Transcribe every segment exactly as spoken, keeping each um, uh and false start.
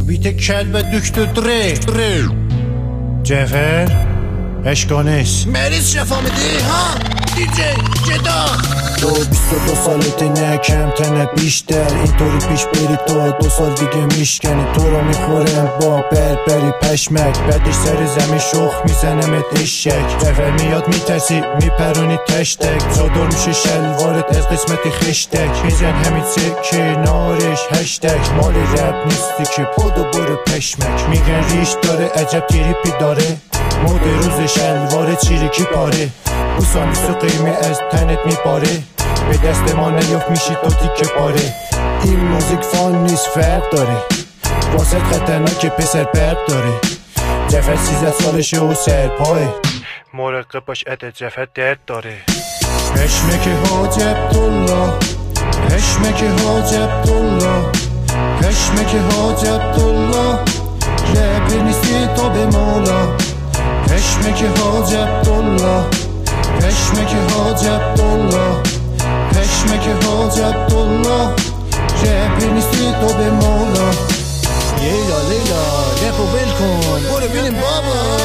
بیت کلب دکتر دره دره جعفر اشکانش مریض شفا میدی ها دیجی جدا تو بیست و دو سالته نه کم تنه بیشتر اینطوری پیش بری تو دو سال دیگه میشکنی تو رو میخورم با بربری پشمک بعدش سر زمین شخ میزنمت اشک جعفر میاد میترسی میپرونی تشتک چادر میشه شلوارت از قسمتی خشتک میزن همین سکه نارش هشتک مال رب نیستی که پود و برو پشمک میگن ریش داره عجب تریپی داره مود روز شلوار چیریکی پاره بوسان بیست و قیمه از تنت میپاره به دست ما نیفت میشید دو تیکه پاره این موزیک فان نیست فرق داره واسه خطرناک پسر برق داره جعفر سیزده سالشه و سرپاه مراقب باش عده جعفر درد داره پشمک حاج عبدالله پشمک حاج عبدالله پشمک حاج عبدالله رپر نیستی تو به مولا پشمک حاج عبدالله پشمک حاج عبدالله پشمک حاج عبدالله رپر نیستی تو به مولا لیلا لیلا رپو بل کن برو بینیم بابا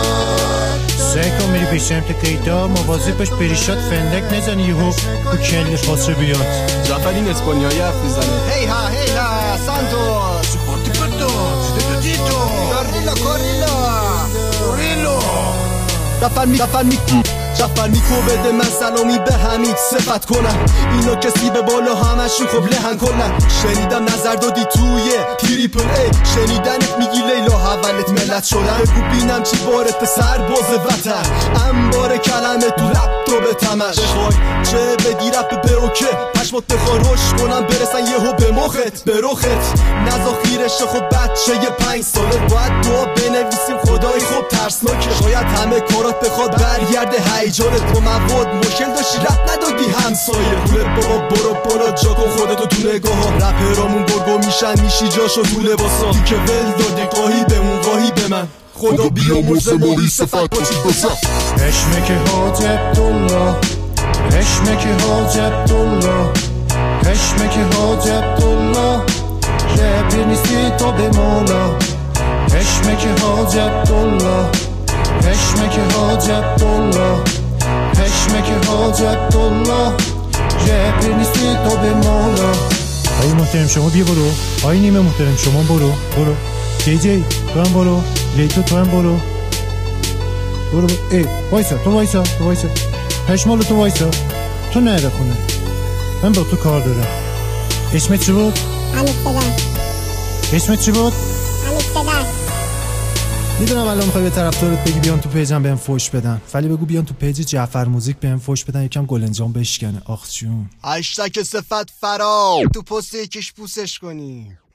سعی کن میری به سمت قیدا مواظب باش بریشات فندک نزنی یهو تو کلی خاصه بیاد جعفر این اسپانیایی حرف میزنه هی ها هی ها سانتوس پورتی پردو دیتو کاریلا کاریلا ریلو جعفر می جعفر می جعفر میکو بده من سلامی به همین صفت کنم اینا کسی به بالا همشون خب لهن کنن شنیدم نظر دادی توی تریپل ای شنیدنت میگی لیلا حولت ملت شدن بگو بینم چی بارت سرباز وطن انبار کلمه تو لپتاپ تمش بخوای چه بدی رپ به اوکه پشمات بخوای روش کنم برسن یهو به مخت به رخت نزاخیرش خب بچه ی پنج ساله باید دعا بنویسیم خدای خوب ترسناکه شاید همه کارات بخواد برگرده هیجانت تو مواد مشکل داشتی رپ ندادی همسایه پول بابا برو برو جا کن خودتو تو نگاه ها رپرامون گرگو میشن میشی جاشو تو لباسا دی که ول دادی قاهی بمون قاهی به من خدا بیامرزه ماری صفت باشید بسا پشمک حاج عبدالله پشمک حاج عبدالله پشمک حاج عبدالله رپر نیستی تو به مولا پشمک حاج عبدالله پشمک حاج عبدالله پشمک حاج عبدالله رپر نیستی تو به مولا آی محترم شما بیا برو آی نیمه محترم شما برو برو جی جی تو هم برو لیتو تو هم برو برو برو ای وایسا تو وایسا تو وایسا پشمالو تو وایسا تو نره خونه من با تو کار دارم اسمت چی بود؟ امیستدر اسمت چی بود؟ امیستدر میدونم الان میخوای به طرفدارت بگی بیان تو پیجم بهم فوش بدن ولی بگو بیان تو پیج جعفر موزیک بهم فوش بدن یکم گلنجام بشکنه آخ جون هشتگ صفت فرا تو پست یکیش پوسش کنی